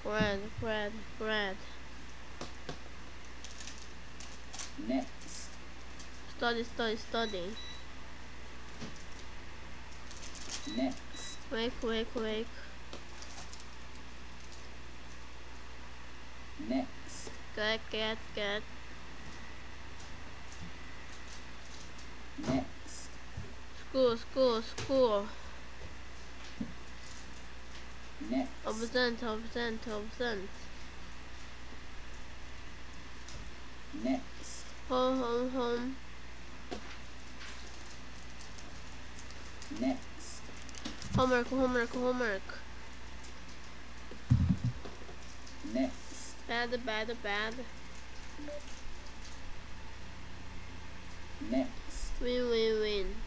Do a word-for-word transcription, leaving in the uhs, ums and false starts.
Red, red, red. Next. Study, study, study. Next. Wake, wake, wake. Next. Get, get, get. Next. School, school, school. Next. Absent, absent, absent. Next. Home, home, home. Next. Homework, homework, homework. Next. Bad, bad, bad. Next. Win, win, win.